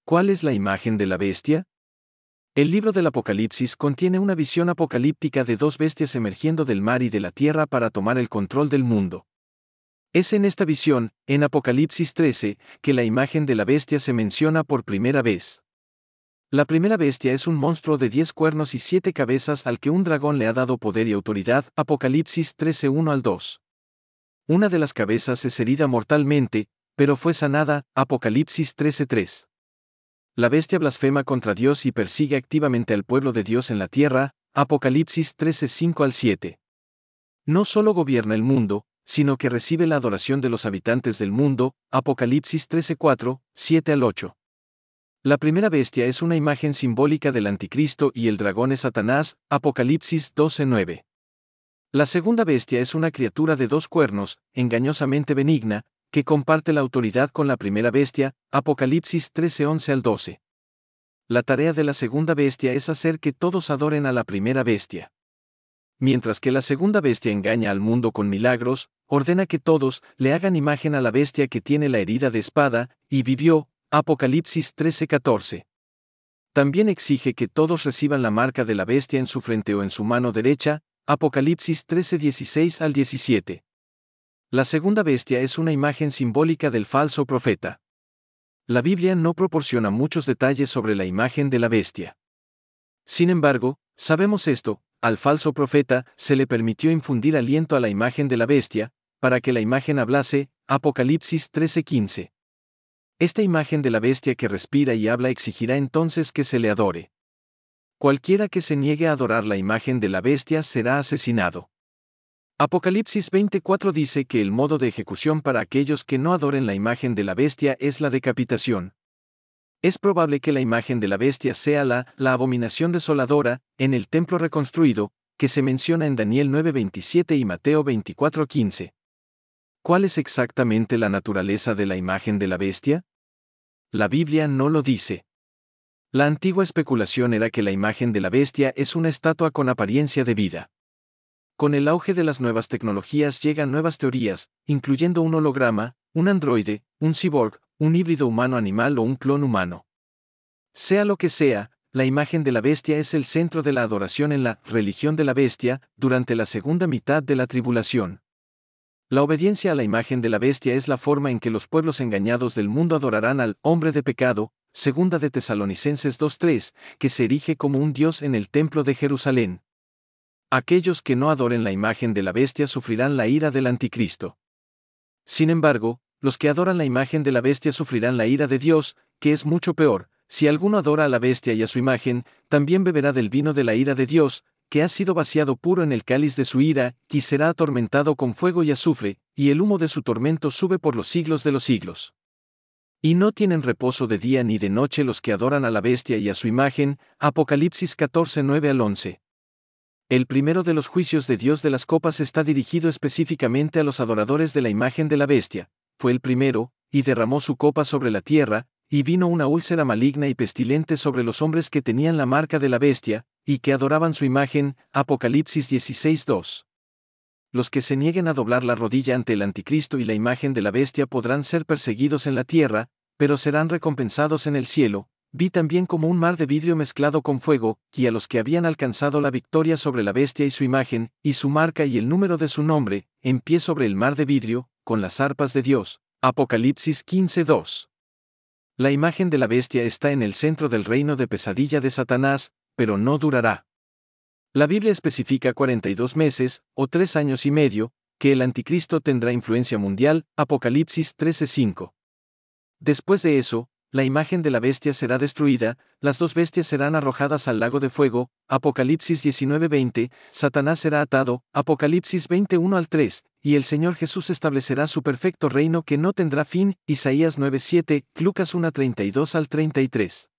¿Cuál es la imagen de la bestia? El libro del Apocalipsis contiene una visión apocalíptica de dos bestias emergiendo del mar y de la tierra para tomar el control del mundo. Es en esta visión, en Apocalipsis 13, que la imagen de la bestia se menciona por primera vez. La primera bestia es un monstruo de 10 cuernos y 7 cabezas al que un dragón le ha dado poder y autoridad, Apocalipsis 13, 1 al 2. Una de las cabezas es herida mortalmente, pero fue sanada, Apocalipsis 13, 3. La bestia blasfema contra Dios y persigue activamente al pueblo de Dios en la tierra, Apocalipsis 13, 5 al 7. No solo gobierna el mundo, sino que recibe la adoración de los habitantes del mundo, Apocalipsis 13, 4, 7 al 8. La primera bestia es una imagen simbólica del anticristo y el dragón es Satanás, Apocalipsis 12, 9. La segunda bestia es una criatura de 2 cuernos, engañosamente benigna, que comparte la autoridad con la primera bestia, Apocalipsis 13, 11 al 12. La tarea de la segunda bestia es hacer que todos adoren a la primera bestia. Mientras que la segunda bestia engaña al mundo con milagros, ordena que todos le hagan imagen a la bestia que tiene la herida de espada, y vivió, Apocalipsis 13, 14. También exige que todos reciban la marca de la bestia en su frente o en su mano derecha, Apocalipsis 13, 16 al 17. La segunda bestia es una imagen simbólica del falso profeta. La Biblia no proporciona muchos detalles sobre la imagen de la bestia. Sin embargo, sabemos esto: al falso profeta se le permitió infundir aliento a la imagen de la bestia, para que la imagen hablase, Apocalipsis 13, 15. Esta imagen de la bestia que respira y habla exigirá entonces que se le adore. Cualquiera que se niegue a adorar la imagen de la bestia será asesinado. Apocalipsis 24 dice que el modo de ejecución para aquellos que no adoren la imagen de la bestia es la decapitación. Es probable que la imagen de la bestia sea la abominación desoladora, en el templo reconstruido, que se menciona en Daniel 9:27 y Mateo 24:15. ¿Cuál es exactamente la naturaleza de la imagen de la bestia? La Biblia no lo dice. La antigua especulación era que la imagen de la bestia es una estatua con apariencia de vida. Con el auge de las nuevas tecnologías llegan nuevas teorías, incluyendo un holograma, un androide, un cyborg, un híbrido humano-animal o un clon humano. Sea lo que sea, la imagen de la bestia es el centro de la adoración en la religión de la bestia, durante la segunda mitad de la tribulación. La obediencia a la imagen de la bestia es la forma en que los pueblos engañados del mundo adorarán al hombre de pecado, segunda de Tesalonicenses 2:3, que se erige como un dios en el templo de Jerusalén. Aquellos que no adoren la imagen de la bestia sufrirán la ira del anticristo. Sin embargo, los que adoran la imagen de la bestia sufrirán la ira de Dios, que es mucho peor. Si alguno adora a la bestia y a su imagen, también beberá del vino de la ira de Dios, que ha sido vaciado puro en el cáliz de su ira, y será atormentado con fuego y azufre, y el humo de su tormento sube por los siglos de los siglos. Y no tienen reposo de día ni de noche los que adoran a la bestia y a su imagen, Apocalipsis 14, 9 al 11. El primero de los juicios de Dios de las copas está dirigido específicamente a los adoradores de la imagen de la bestia. Fue el primero, y derramó su copa sobre la tierra, y vino una úlcera maligna y pestilente sobre los hombres que tenían la marca de la bestia, y que adoraban su imagen, Apocalipsis 16, 2. Los que se nieguen a doblar la rodilla ante el anticristo y la imagen de la bestia podrán ser perseguidos en la tierra, pero serán recompensados en el cielo. Vi también como un mar de vidrio mezclado con fuego, y a los que habían alcanzado la victoria sobre la bestia y su imagen, y su marca y el número de su nombre, en pie sobre el mar de vidrio, con las arpas de Dios. Apocalipsis 15, 2. La imagen de la bestia está en el centro del reino de pesadilla de Satanás, pero no durará. La Biblia especifica 42 meses, o 3 años y medio, que el anticristo tendrá influencia mundial, Apocalipsis 13, 5. Después de eso, la imagen de la bestia será destruida, las dos bestias serán arrojadas al lago de fuego, Apocalipsis 19:20, Satanás será atado, Apocalipsis 21 al 3, y el Señor Jesús establecerá su perfecto reino que no tendrá fin, Isaías 9:7, Lucas 1:32 al 33.